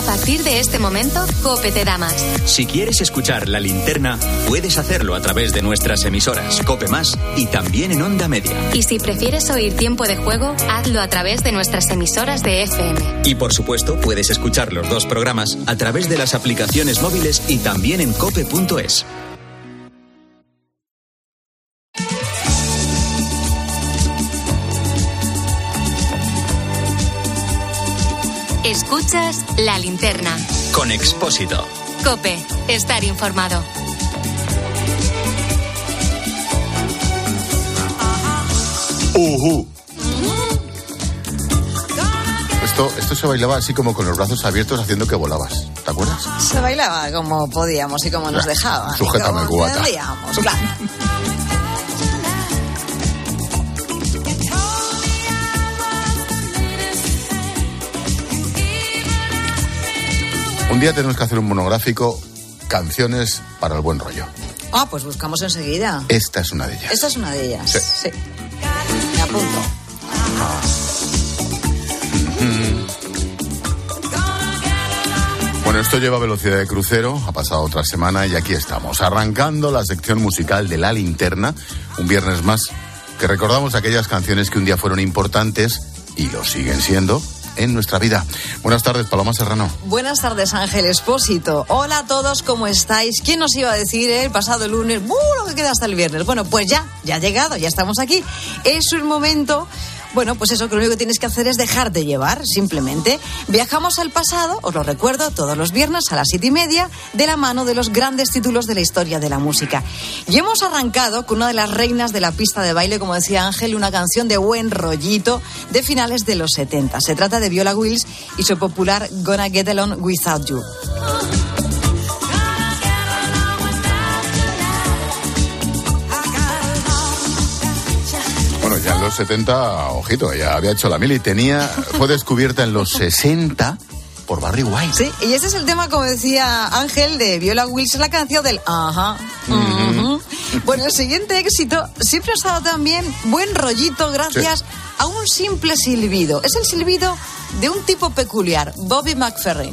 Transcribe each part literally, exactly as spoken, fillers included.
partir de este momento, COPE te da más. Si quieres escuchar La Linterna, puedes hacerlo a través de nuestras emisoras COPE Más y también en Onda Media. Y si prefieres oír Tiempo de Juego, hazlo a través de nuestras emisoras de F M. Y por supuesto, puedes escuchar los dos programas a través de las aplicaciones móviles y también en cope punto es. Escuchas La Linterna. Con Expósito. COPE, estar informado. Uh-huh. Esto, esto se bailaba así como con los brazos abiertos haciendo que volabas. ¿Te acuerdas? Se bailaba como podíamos y como nos dejaban. Sujétame, cubata. Podíamos, claro. Un día tenemos que hacer un monográfico, canciones para el buen rollo. Ah, pues buscamos enseguida. Esta es una de ellas. Esta es una de ellas. Sí. Sí. Me apunto. Mm-hmm. Bueno, esto lleva velocidad de crucero, ha pasado otra semana y aquí estamos, arrancando la sección musical de La Linterna, un viernes más, que recordamos aquellas canciones que un día fueron importantes y lo siguen siendo en nuestra vida. Buenas tardes, Paloma Serrano. Buenas tardes, Ángel Expósito. Hola a todos, ¿cómo estáis? ¿Quién nos iba a decir eh, el pasado lunes? ¡Uh, lo que queda hasta el viernes! Bueno, pues ya, ya ha llegado, ya estamos aquí. Es un momento... Bueno, pues eso, que lo único que tienes que hacer es dejarte llevar, simplemente. Viajamos al pasado, os lo recuerdo, todos los viernes a las siete y media, de la mano de los grandes títulos de la historia de la música. Y hemos arrancado con una de las reinas de la pista de baile, como decía Ángel, una canción de buen rollito de finales de los setenta. Se trata de Viola Wills y su popular Gonna Get Along Without You. Bueno, ya en los setenta, ojito, ya había hecho la mili. Tenía, fue descubierta en los sesenta por Barry White. Sí, y ese es el tema, como decía Ángel, de Viola Wills, la canción del ajá. Uh-huh. Bueno, el siguiente éxito siempre ha estado también buen rollito gracias sí. a un simple silbido. Es el silbido de un tipo peculiar, Bobby McFerrin.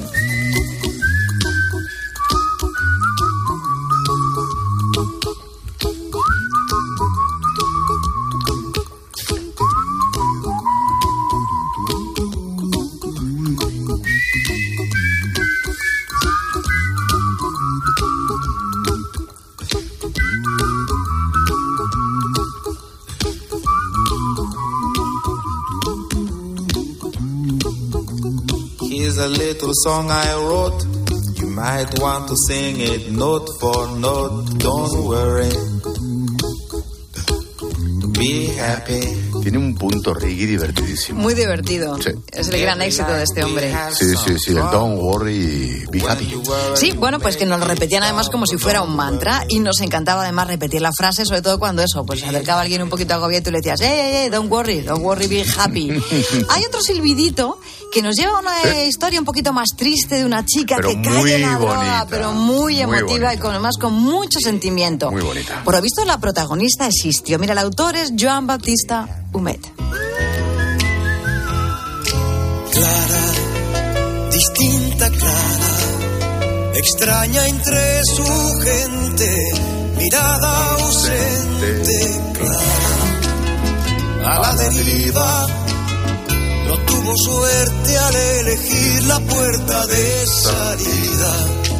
Here's a little song I wrote. You might want to sing it note for note. Don't worry. Be happy. Tiene un punto reggae divertidísimo. Muy divertido. Sí. Es el gran éxito de este hombre. Sí, sí, sí. El Don't worry, be happy. Sí, bueno, pues que nos lo repetían además como si fuera un mantra y nos encantaba además repetir la frase, sobre todo cuando eso, pues se acercaba alguien un poquito agobiado y tú le decías, hey, hey, hey, don't worry, don't worry, be happy. Hay otro silbidito que nos lleva a una ¿Sí? historia un poquito más triste de una chica pero que cae en la droga, bonita, pero muy emotiva muy y con, además con mucho sentimiento. Muy bonita. Por lo visto la protagonista existió. Mira, el autor es Joan Baptista Humet. Clara, distinta Clara, extraña entre su gente, mirada ausente, Clara, a la deriva, no tuvo suerte al elegir la puerta de salida,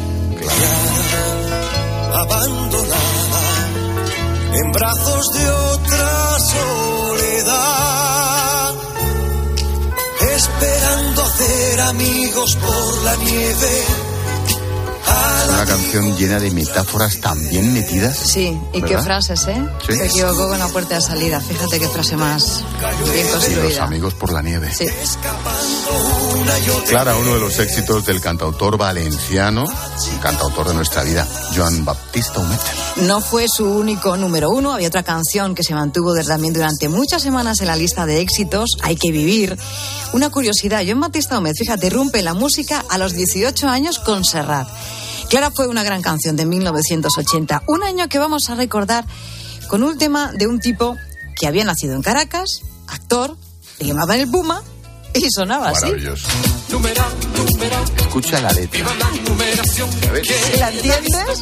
Clara, abandonada, en brazos de otra soledad, esperando hacer amigos por la nieve. Una canción llena de metáforas también metidas. Sí, y ¿verdad? Qué frases, ¿eh? Sí. Se equivocó con la puerta de salida. Fíjate qué frase más bien construida. Y los amigos por la nieve. Sí. Clara, uno de los éxitos del cantautor valenciano, un cantautor de nuestra vida, Joan Baptista Humet. No fue su único número uno. Había otra canción que se mantuvo también durante muchas semanas en la lista de éxitos, Hay que vivir. Una curiosidad, Joan Baptista Humet, fíjate, rompe la música a los dieciocho años con Serrat. Clara fue una gran canción de mil novecientos ochenta, un año que vamos a recordar con un tema de un tipo que había nacido en Caracas, actor, le llamaban el Puma y sonaba así. Maravilloso. Número, número. Escucha la letra. A ver. ¿Sí la entiendes?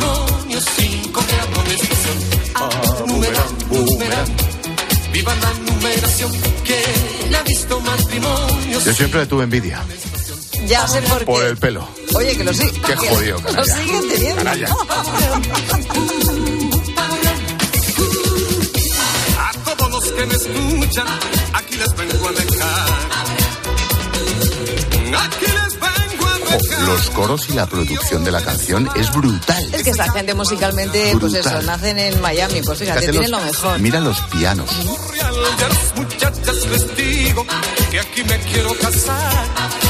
Ah, boomerang, boomerang. Viva la numeración que le ha visto matrimonios. Yo siempre le tuve envidia. Ya sé por qué. Por el pelo. Oye, que lo sí. Qué jodido, Lo canalla. siguen teniendo. Canalla. A todos los que me escuchan, aquí les vengo a dejar. Aquí les vengo a Ojo, dejar. los coros y la producción de la canción es brutal. Es que esta gente musicalmente, pues Brutal. eso, nacen en Miami. Pues fíjate, Fíjate tienen los- lo mejor. Mira los pianos. Real de las muchachas les digo que aquí me quiero casar.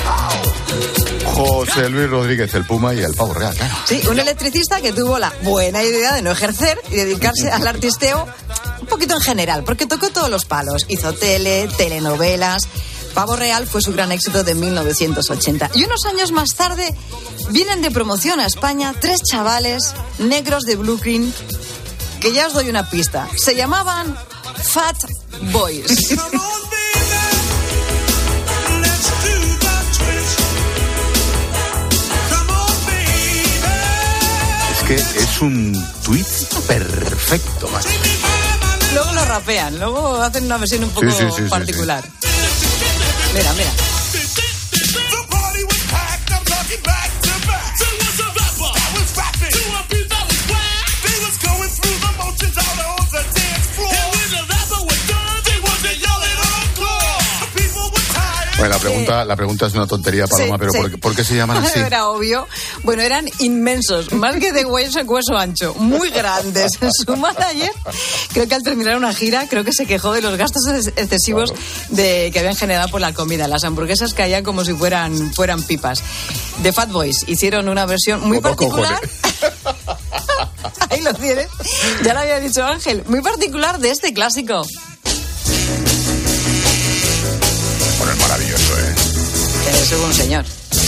José Luis Rodríguez, el Puma y el Pavo Real, claro. Sí, un electricista que tuvo la buena idea de no ejercer y dedicarse al artisteo un poquito en general, porque tocó todos los palos. Hizo tele, telenovelas. Pavo Real fue su gran éxito de mil novecientos ochenta. Y unos años más tarde vienen de promoción a España tres chavales negros de Brooklyn que ya os doy una pista. Se llamaban Fat Boys. Es que es un tweet perfecto, macho. Luego lo rapean, luego hacen una versión un poco Sí, sí, sí, sí, particular. Mira, mira. Bueno, la pregunta, la pregunta es una tontería, Paloma, Sí, pero sí. ¿por, qué- por qué se llaman así? Era obvio. Bueno, eran inmensos, más que de hueso en hueso ancho, muy grandes. Su manager, creo que al terminar una gira, creo que se quejó de los gastos ex- excesivos de que habían generado por la comida. Las hamburguesas caían como si fueran, fueran pipas. The Fat Boys hicieron una versión muy Como particular. Ahí lo tienes. Ya lo había dicho Ángel. Muy particular de este clásico. Bueno, es maravilloso, ¿eh? Que es un señor.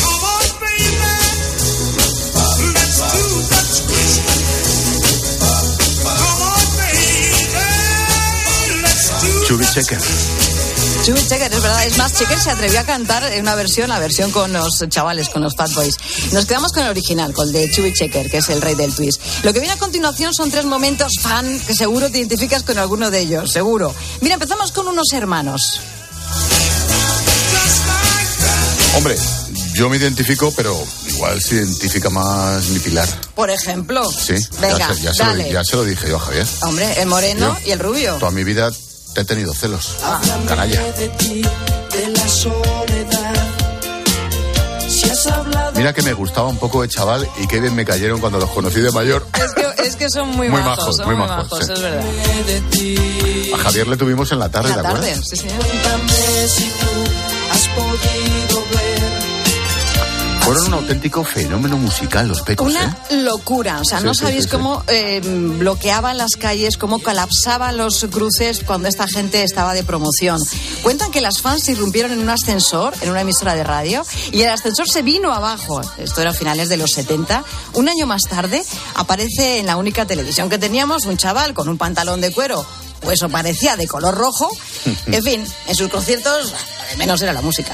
Chubby Checker. Chubby Checker, es verdad. Es más, Checker se atrevió a cantar en una versión, la versión con los chavales, con los Fat Boys. Nos quedamos con el original, con el de Chubby Checker, que es el rey del twist. Lo que viene a continuación son tres momentos fan que seguro te identificas con alguno de ellos, seguro. Mira, empezamos con unos hermanos. Hombre, yo me identifico, pero igual se identifica más mi Pilar. Por ejemplo. Sí, Venga, ya, se, ya, se dale. lo, ya se lo dije yo a Javier. Hombre, el moreno Yo. y el rubio. Toda mi vida te he tenido celos. Ah. Canalla. Mira que me gustaba un poco de chaval y qué bien me cayeron cuando los conocí de mayor. Es que, es que son muy, Muy majos, majos, son muy muy majos, majos, sí. es verdad. A Javier le tuvimos en la tarde, En la ¿te tarde, acuerdas? sí, señor. Fueron un auténtico fenómeno musical los Pecos, Una ¿eh? locura, o sea, Sí, no sí, sabéis sí, cómo eh, bloqueaban las calles, cómo colapsaban los cruces cuando esta gente estaba de promoción. Cuentan que las fans irrumpieron en un ascensor, en una emisora de radio, y el ascensor se vino abajo. Esto era a finales de los setenta. Un año más tarde aparece en la única televisión que teníamos un chaval con un pantalón de cuero, o eso parecía, de color rojo. En fin, en sus conciertos, lo de menos era la música.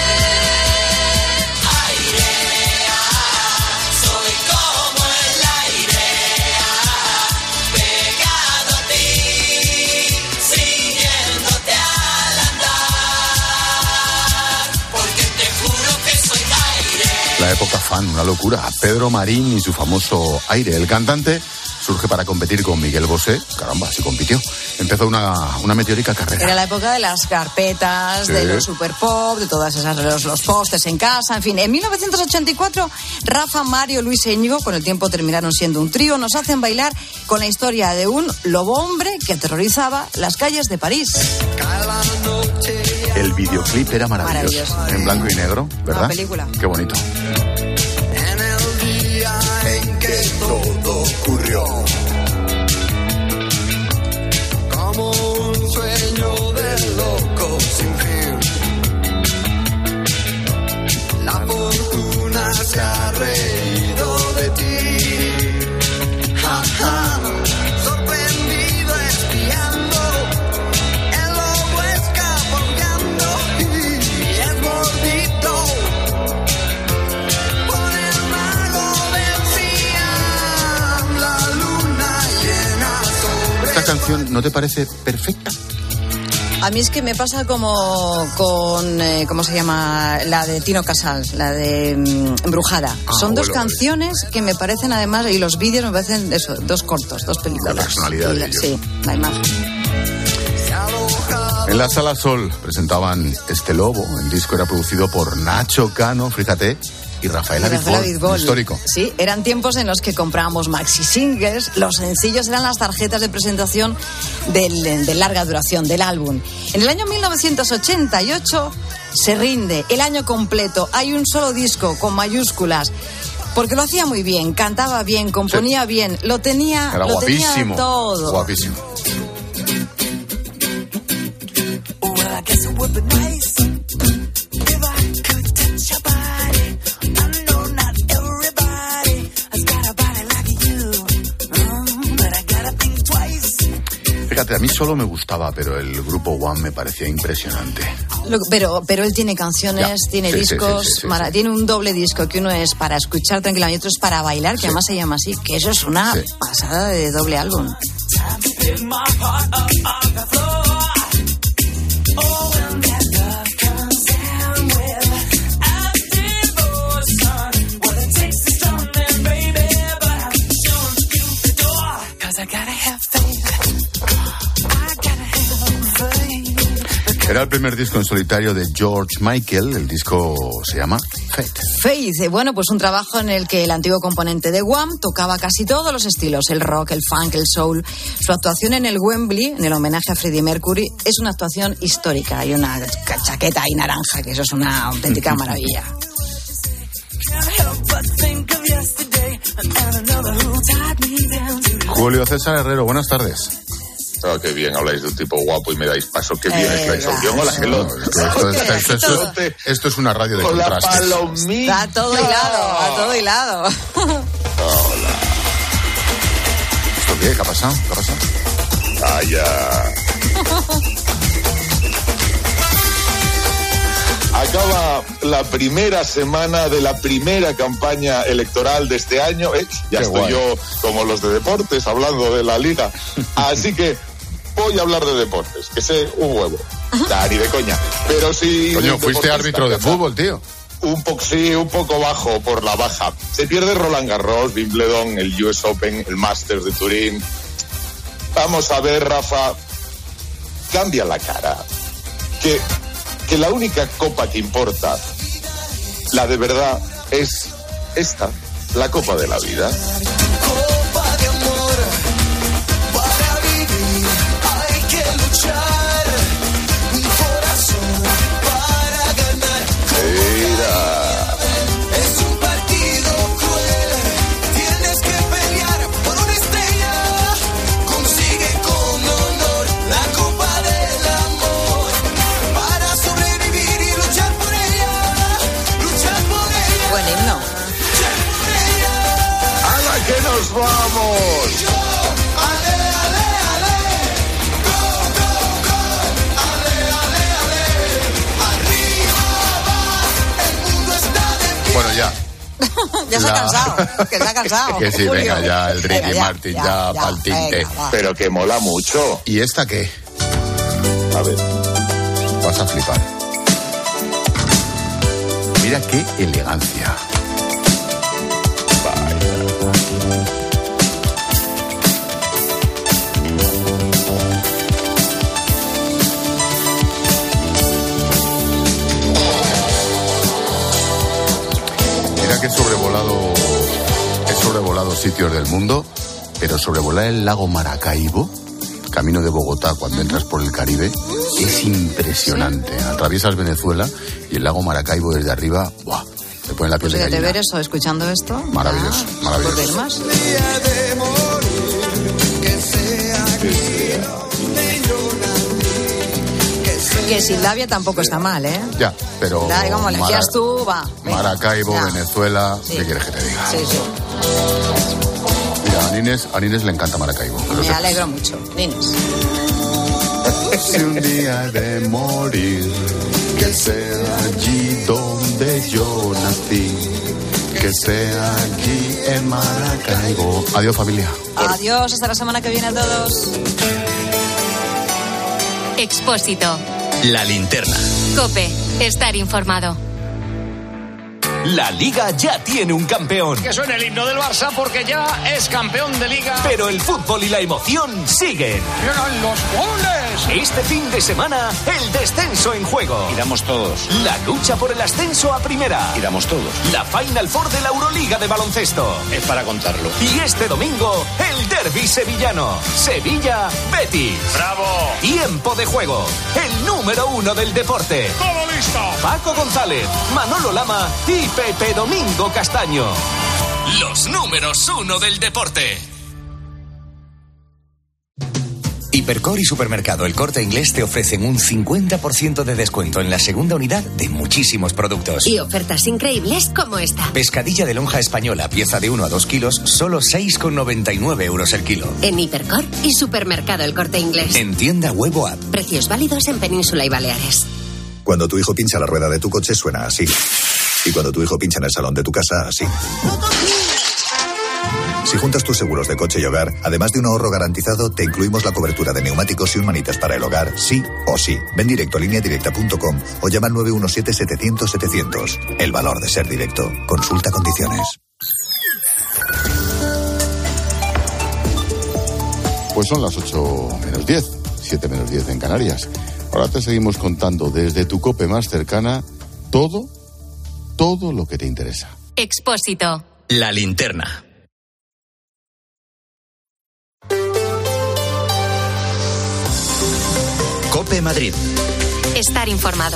La época fan, una locura. Pedro Marín y su famoso Aire. El cantante surge para competir con Miguel Bosé. Caramba, sí compitió. Empezó una, una meteórica carrera. Era la época de las carpetas, Sí. de los super pop, de todas esas, los, los postes en casa, en fin. En mil novecientos ochenta y cuatro, Rafa, Mario, Luis e Íñigo, con el tiempo terminaron siendo un trío, nos hacen bailar con la historia de un lobo hombre que aterrorizaba las calles de París. El videoclip era maravilloso. Maravilloso. En blanco y negro, ¿verdad? Una película. Qué bonito. En el día en que todo ocurrió, como un sueño de loco sin fin, la fortuna se ha reído de ti. Ja, ja. Sorprendido espiando, el lobo escapando y es mordito. canción no te parece perfecta? A mí es que me pasa como con, eh, ¿cómo se llama? La de Tino Casal, la de um, Embrujada. Ah, Son dos bueno, canciones que me parecen además, y los vídeos me parecen eso, dos cortos, dos películas. La personalidad y de ellos. Sí, la imagen. En la Sala Sol presentaban Este Lobo. El disco era producido por Nacho Cano, fíjate, y Rafael Abitbol, histórico. Sí, eran tiempos en los que comprábamos maxi singles. Los sencillos eran las tarjetas de presentación del, de larga duración del álbum. En el año mil novecientos ochenta y ocho se rinde el año completo. Hay un solo disco con mayúsculas. Porque lo hacía muy bien, cantaba bien, componía sí. bien, lo tenía, Era lo guapísimo, tenía todo. Guapísimo. Fíjate, a mí solo me gustaba, pero el grupo One me parecía impresionante. Lo, pero, pero él tiene canciones, ya. tiene sí, discos, sí, sí, sí, mara, sí. tiene un doble disco, que uno es para escuchar tranquilamente y otro es para bailar, que sí. además se llama así, que eso es una sí. pasada de doble álbum. Era el primer disco en solitario de George Michael. El disco se llama Faith. Faith, bueno, pues un trabajo en el que el antiguo componente de Wham tocaba casi todos los estilos, el rock, el funk, el soul. Su actuación en el Wembley, en el homenaje a Freddie Mercury, es una actuación histórica. Hay una chaqueta ahí naranja, que eso es una auténtica maravilla. Julio César Herrero, buenas tardes. Oh, qué bien, habláis de un tipo guapo y me dais paso. Qué bien eh, estáis. Yo, hola, hello. Esto, esto, esto, esto, esto, esto, esto es una radio de con contrastes. La palomilla. A todo hilado, a todo hilado. Hola. ¿Esto qué? ¿Qué ha pasado? ¿Qué ha pasado? Vaya. Acaba la primera semana de la primera campaña electoral de este año. ¿eh? Ya Qué estoy guay. yo como los de deportes hablando de la liga. Así que voy a hablar de deportes, que sé un huevo. Nah, ni de coña. Pero sí. Coño, fuiste árbitro de fútbol, tío. Un poco, sí, un poco bajo por la baja. Se pierde Roland Garros, Wimbledon, el U S Open, el Masters de Turín. Vamos a ver, Rafa. Cambia la cara. Que. que la única copa que importa, la de verdad, es esta, la Copa de la Vida. Copa de amor, para vivir hay que luchar, un corazón para ganar. Mira. Es un partido cruel, tienes que pelear por una estrella, consigue con honor la Copa del Amor, para sobrevivir y luchar por ella, luchar por ella. Buen himno. Luchar por ella. ¡Hala, que nos vamos! Yo, ale, ale, ale, go, go, go, ale, ale, ale, arriba va, el mundo está de pie. Bueno, ya. Ya se ha La- cansado, que se ha cansado. Que sí, Julio. venga ya, el Ricky Venga, Martin, ya, pa'l tinte. venga, va. Pero que mola mucho. ¿Y esta qué? A ver. Vas a flipar. Mira qué elegancia. Mira que he sobrevolado, he sobrevolado sitios del mundo, pero sobrevolar el lago Maracaibo, camino de Bogotá, cuando entras por el Caribe, es impresionante. Atraviesas Venezuela y el lago Maracaibo desde arriba, ¡buah! Te pone la piel Pues de fíjate, gallina. ver eso, escuchando esto. Maravilloso, ya, maravilloso. ¿por qué más? Día de morir, que sea aquí donde yo nací, que sea Que Sildavia tampoco está mal, ¿eh? Ya, pero... Da, como le Mara- decías tú, va. venga, Maracaibo, ya. Venezuela, Sí. ¿qué quieres que te diga? Sí, sí. Mira, a Nines, a Nines le encanta Maracaibo. que lo Me sepas. alegro mucho. Nines. Si un día he de morir, que sea allí donde yo nací, que sea aquí en Maracaibo. Adiós, familia. Adiós, hasta la semana que viene a todos. Expósito. La linterna. COPE. Estar informado. La Liga ya tiene un campeón. Que suene el himno del Barça porque ya es campeón de Liga. Pero el fútbol y la emoción siguen. ¡Llegan los goles! Este fin de semana, el descenso en juego. Y damos todos. La lucha por el ascenso a primera. Y damos todos. La Final Four de la Euroliga de baloncesto. Es para contarlo. Y este domingo, el derbi sevillano. Sevilla-Betis. ¡Bravo! Tiempo de juego. El número uno del deporte. ¡Todo listo! Paco González, Manolo Lama y Pepe Domingo Castaño. Los números uno del deporte. Hipercor y Supermercado El Corte Inglés te ofrecen un cincuenta por ciento de descuento en la segunda unidad de muchísimos productos. Y ofertas increíbles como esta. Pescadilla de lonja española, pieza de uno a dos kilos, solo seis con noventa y nueve euros el kilo. En Hipercor y Supermercado El Corte Inglés. En tienda web o app. Precios válidos en Península y Baleares. Cuando tu hijo pincha la rueda de tu coche suena así. Y cuando tu hijo pincha en el salón de tu casa, así. Si juntas tus seguros de coche y hogar, además de un ahorro garantizado, te incluimos la cobertura de neumáticos y un manitas para el hogar, sí o sí. Ven directo a línea directa punto com o llama al nueve uno siete, setecientos, setecientos. El valor de ser directo. Consulta condiciones. Pues son las ocho menos diez, siete menos diez en Canarias. Ahora te seguimos contando desde tu COPE más cercana todo, todo lo que te interesa. Expósito. La linterna. COPE Madrid. Estar informado.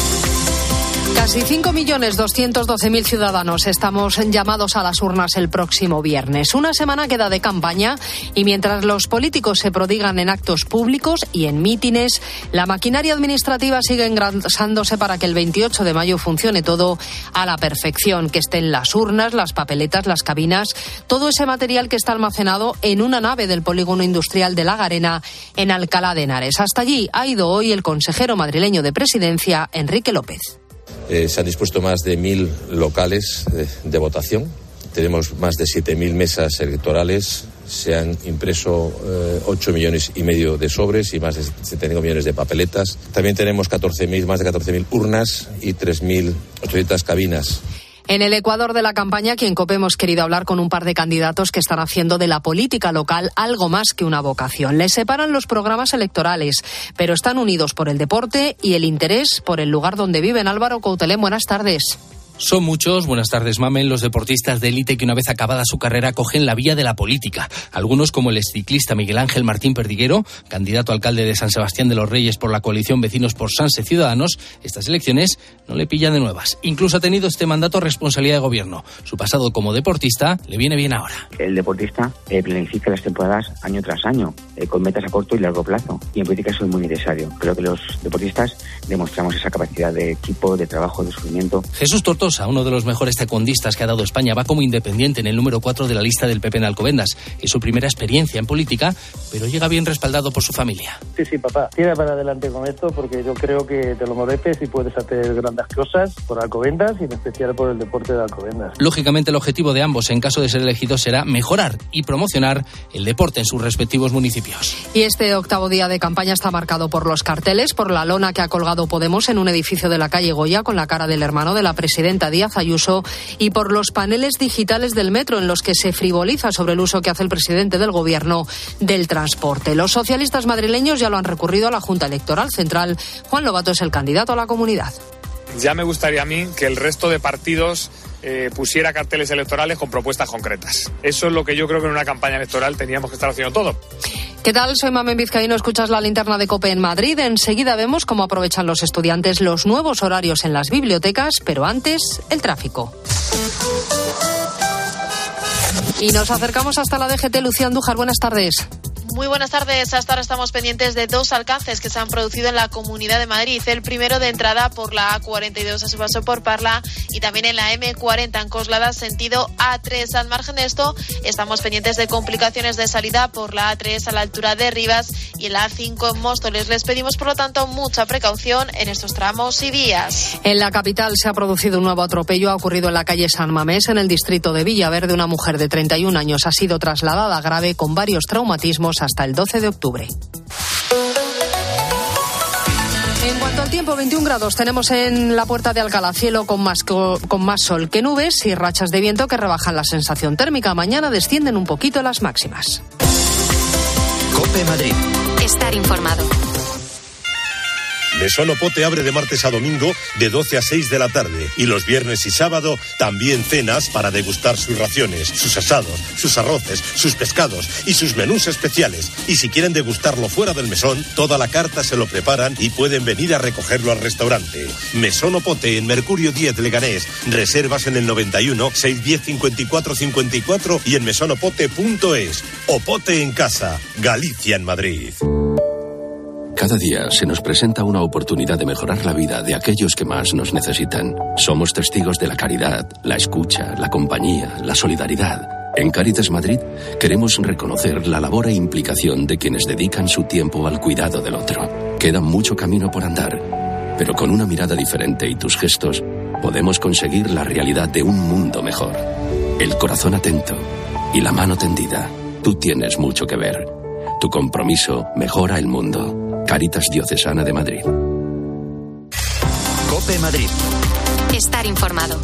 Casi cinco millones doscientos doce mil ciudadanos estamos llamados a las urnas el próximo viernes. Una semana queda de campaña y mientras los políticos se prodigan en actos públicos y en mítines, la maquinaria administrativa sigue engrasándose para que el veintiocho de mayo funcione todo a la perfección, que estén las urnas, las papeletas, las cabinas, todo ese material que está almacenado en una nave del polígono industrial de La Garena en Alcalá de Henares. Hasta allí ha ido hoy el consejero madrileño de Presidencia, Enrique López. Eh, se han dispuesto más de mil locales de, de votación. Tenemos más de siete mil mesas electorales. Se han impreso eh, ocho millones y medio de sobres y más de setenta y cinco millones de papeletas. También tenemos catorce mil, más de catorce mil urnas y tres mil ochocientas cabinas. En el Ecuador de la campaña, aquí en COPE hemos querido hablar con un par de candidatos que están haciendo de la política local algo más que una vocación. Les separan los programas electorales, pero están unidos por el deporte y el interés por el lugar donde viven. Álvaro Coutelén, buenas tardes. Son muchos, buenas tardes, Mamen, los deportistas de élite que una vez acabada su carrera cogen la vía de la política. Algunos, como el exciclista Miguel Ángel Martín Perdiguero, candidato a alcalde de San Sebastián de los Reyes por la coalición Vecinos por Sanse Ciudadanos, estas elecciones no le pillan de nuevas. Incluso ha tenido este mandato responsabilidad de gobierno. Su pasado como deportista le viene bien ahora. El deportista eh, planifica las temporadas año tras año, eh, con metas a corto y largo plazo. Y en política eso es muy necesario. Creo que los deportistas demostramos esa capacidad de equipo, de trabajo, de sufrimiento. Jesús Tortosa, uno de los mejores taekwondistas que ha dado España, va como independiente en el número cuatro de la lista del P P en Alcobendas. Es su primera experiencia en política, pero llega bien respaldado por su familia. Sí, sí, papá, tira para adelante con esto porque yo creo que te lo mereces y puedes hacer grandes cosas por Alcobendas y en especial por el deporte de Alcobendas. Lógicamente, el objetivo de ambos, en caso de ser elegidos, será mejorar y promocionar el deporte en sus respectivos municipios. Y este octavo día de campaña está marcado por los carteles, por la lona que ha colgado Podemos en un edificio de la calle Goya con la cara del hermano de la presidenta Díaz Ayuso y por los paneles digitales del metro en los que se frivoliza sobre el uso que hace el presidente del gobierno del transporte. Los socialistas madrileños ya lo han recurrido a la Junta Electoral Central. Juan Lobato es el candidato a la comunidad. Ya me gustaría a mí que el resto de partidos eh, pusiera carteles electorales con propuestas concretas. Eso es lo que yo creo que en una campaña electoral teníamos que estar haciendo todo. ¿Qué tal? Soy Mamen Vizcaíno, escuchas la linterna de COPE en Madrid. Enseguida vemos cómo aprovechan los estudiantes los nuevos horarios en las bibliotecas, pero antes, el tráfico. Y nos acercamos hasta la D G T. Lucía Andújar, buenas tardes. Muy buenas tardes. Hasta ahora estamos pendientes de dos alcances que se han producido en la Comunidad de Madrid. El primero de entrada por la A cuarenta y dos a su paso por Parla y también en la eme cuarenta en Coslada, sentido A tres. Al margen de esto, estamos pendientes de complicaciones de salida por la A tres a la altura de Rivas y en la A cinco en Móstoles. Les pedimos, por lo tanto, mucha precaución en estos tramos y vías. En la capital se ha producido un nuevo atropello. Ha ocurrido en la calle San Mamés, en el distrito de Villaverde. Una mujer de treinta y un años ha sido trasladada grave con varios traumatismos hasta el doce de octubre. En cuanto al tiempo, veintiún grados tenemos en la Puerta de Alcalá, cielo con más, con más sol que nubes y rachas de viento que rebajan la sensación térmica. Mañana descienden un poquito las máximas. COPE Madrid. Estar informado. Mesón Opote abre de martes a domingo de doce a seis de la tarde y los viernes y sábado también cenas para degustar sus raciones, sus asados, sus arroces, sus pescados y sus menús especiales. Y si quieren degustarlo fuera del mesón, toda la carta se lo preparan y pueden venir a recogerlo al restaurante. Mesón Opote en Mercurio diez Leganés. Reservas en el noventa y uno, seiscientos diez, cincuenta y cuatro cincuenta y cuatro y en mesonopote punto es. Opote en casa, Galicia en Madrid. Cada día se nos presenta una oportunidad de mejorar la vida de aquellos que más nos necesitan. Somos testigos de la caridad, la escucha, la compañía, la solidaridad. En Cáritas Madrid queremos reconocer la labor e implicación de quienes dedican su tiempo al cuidado del otro. Queda mucho camino por andar, pero con una mirada diferente y tus gestos podemos conseguir la realidad de un mundo mejor. El corazón atento y la mano tendida. Tú tienes mucho que ver. Tu compromiso mejora el mundo. Cáritas Diocesana de Madrid. COPE Madrid. Estar informado.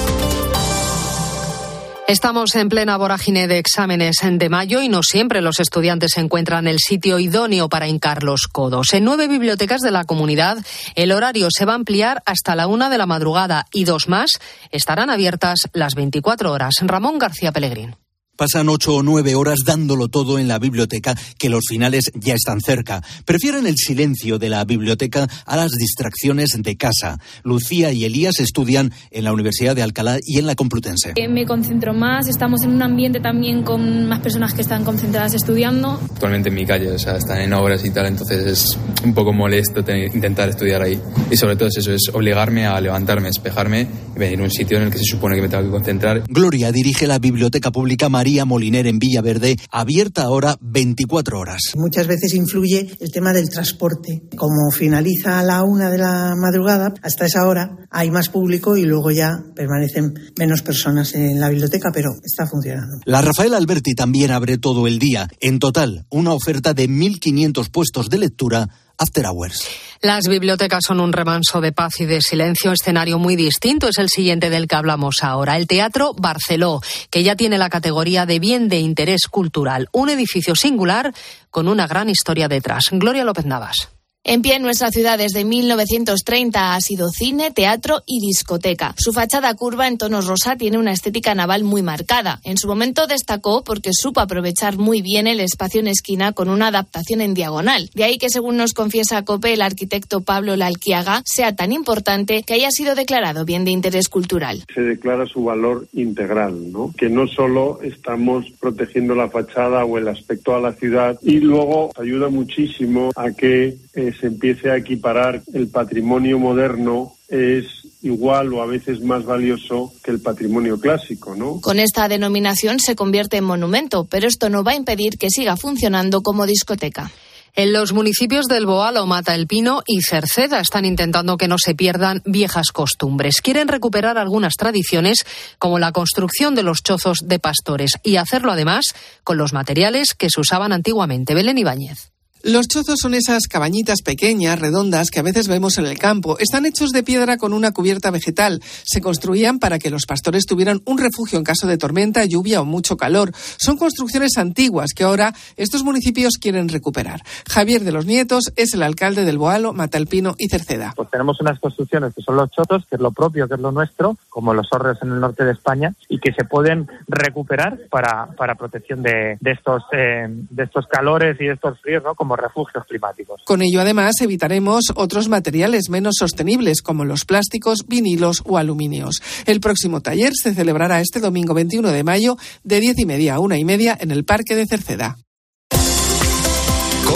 Estamos en plena vorágine de exámenes de mayo y no siempre los estudiantes encuentran el sitio idóneo para hincar los codos. En nueve bibliotecas de la comunidad el horario se va a ampliar hasta la una de la madrugada y dos más estarán abiertas las veinticuatro horas. Ramón García Pellegrín. Pasan ocho o nueve horas dándolo todo en la biblioteca, que los finales ya están cerca. Prefieren el silencio de la biblioteca a las distracciones de casa. Lucía y Elías estudian en la Universidad de Alcalá y en la Complutense. Me concentro más, estamos en un ambiente también con más personas que están concentradas estudiando. Actualmente en mi calle, o sea, están en obras y tal, entonces es un poco molesto tener, intentar estudiar ahí. Y sobre todo es eso, es obligarme a levantarme, despejarme y venir a un sitio en el que se supone que me tengo que concentrar. Gloria dirige la Biblioteca Pública María Moliner en Villaverde, abierta ahora veinticuatro horas. Muchas veces influye el tema del transporte. Como finaliza a la una de la madrugada, hasta esa hora hay más público y luego ya permanecen menos personas en la biblioteca, pero está funcionando. La Rafael Alberti también abre todo el día. En total, una oferta de mil quinientos puestos de lectura after hours. Las bibliotecas son un remanso de paz y de silencio. Escenario muy distinto es el siguiente del que hablamos ahora. El Teatro Barceló, que ya tiene la categoría de bien de interés cultural. Un edificio singular con una gran historia detrás. Gloria López Navas. En pie en nuestra ciudad desde mil novecientos treinta ha sido cine, teatro y discoteca. Su fachada curva en tonos rosa tiene una estética naval muy marcada. En su momento destacó porque supo aprovechar muy bien el espacio en esquina con una adaptación en diagonal. De ahí que, según nos confiesa COPE, el arquitecto Pablo Lalquiaga sea tan importante que haya sido declarado bien de interés cultural. Se declara su valor integral, ¿no? Que no solo estamos protegiendo la fachada o el aspecto a la ciudad, y luego ayuda muchísimo a que eh, se empiece a equiparar el patrimonio moderno, es igual o a veces más valioso que el patrimonio clásico, ¿no? Con esta denominación se convierte en monumento, pero esto no va a impedir que siga funcionando como discoteca. En los municipios del Boalo, Mata el Pino y Cerceda están intentando que no se pierdan viejas costumbres. Quieren recuperar algunas tradiciones, como la construcción de los chozos de pastores, y hacerlo además con los materiales que se usaban antiguamente. Belén Ibáñez. Los chozos son esas cabañitas pequeñas, redondas, que a veces vemos en el campo. Están hechos de piedra con una cubierta vegetal. Se construían para que los pastores tuvieran un refugio en caso de tormenta, lluvia o mucho calor. Son construcciones antiguas que ahora estos municipios quieren recuperar. Javier de los Nietos es el alcalde del Boalo, Mata el Pino y Cerceda. Pues tenemos unas construcciones que son los chozos, que es lo propio, que es lo nuestro, como los hórreos en el norte de España, y que se pueden recuperar para, para protección de, de, estos, eh, de estos calores y de estos fríos, ¿no? Como refugios climáticos. Con ello, además, evitaremos otros materiales menos sostenibles, como los plásticos, vinilos o aluminios. El próximo taller se celebrará este domingo veintiuno de mayo de diez y media a una y media en el Parque de Cerceda.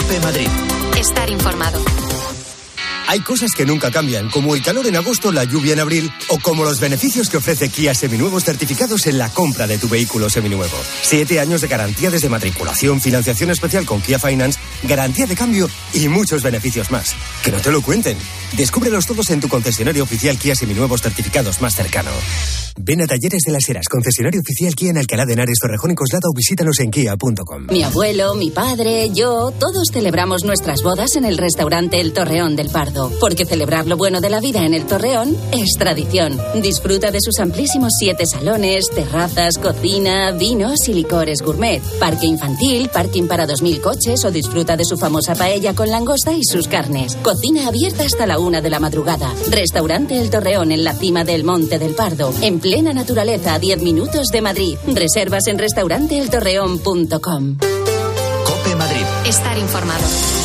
COPE Madrid. Estar informado. Hay cosas que nunca cambian, como el calor en agosto, la lluvia en abril, o como los beneficios que ofrece Kia Seminuevos certificados en la compra de tu vehículo seminuevo. Siete años de garantía desde matriculación, financiación especial con Kia Finance, garantía de cambio y muchos beneficios más. Que no te lo cuenten. Descúbrelos todos en tu concesionario oficial Kia Seminuevos certificados más cercano. Ven a Talleres de las Heras, concesionario oficial Kia en Alcalá de Henares, Torrejón y Coslada, o visítanos en kia punto com. Mi abuelo, mi padre, yo, todos celebramos nuestras bodas en el restaurante El Torreón del Pardo. Porque celebrar lo bueno de la vida en El Torreón es tradición. Disfruta de sus amplísimos siete salones, terrazas, cocina, vinos y licores gourmet. Parque infantil, parking para dos mil coches o disfruta de su famosa paella con langosta y sus carnes. Cocina abierta hasta la una de la madrugada. Restaurante El Torreón en la cima del Monte del Pardo. En plena naturaleza a diez minutos de Madrid. Reservas en restaurante el torreón punto com. COPE Madrid. Estar informado.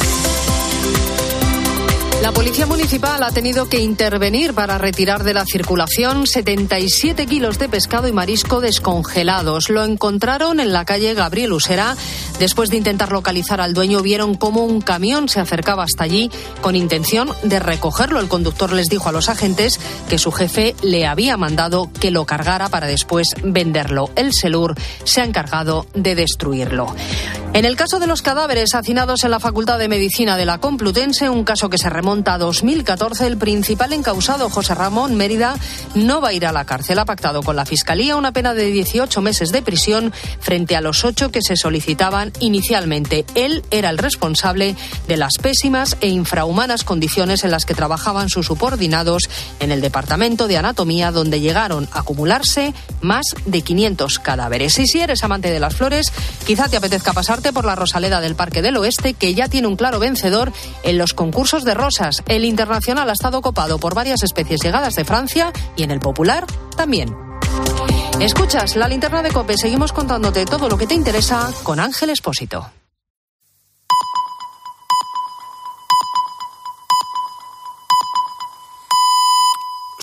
La Policía Municipal ha tenido que intervenir para retirar de la circulación setenta y siete kilos de pescado y marisco descongelados. Lo encontraron en la calle Gabriel Usera. Después de intentar localizar al dueño, vieron cómo un camión se acercaba hasta allí con intención de recogerlo. El conductor les dijo a los agentes que su jefe le había mandado que lo cargara para después venderlo. El SELUR se ha encargado de destruirlo. En el caso de los cadáveres hacinados en la Facultad de Medicina de la Complutense, un caso que se remonta a dos mil catorce, el principal encausado, José Ramón Mérida, no va a ir a la cárcel. Ha pactado con la Fiscalía una pena de dieciocho meses de prisión frente a los ocho que se solicitaban inicialmente. Él era el responsable de las pésimas e infrahumanas condiciones en las que trabajaban sus subordinados en el Departamento de Anatomía, donde llegaron a acumularse más de quinientos cadáveres. Y si eres amante de las flores, quizá te apetezca pasarte por la Rosaleda del Parque del Oeste, que ya tiene un claro vencedor en los concursos de rosas. El internacional ha estado copado por varias especies llegadas de Francia y en el popular también. Escuchas La Linterna de COPE. Seguimos contándote todo lo que te interesa con Ángel Expósito.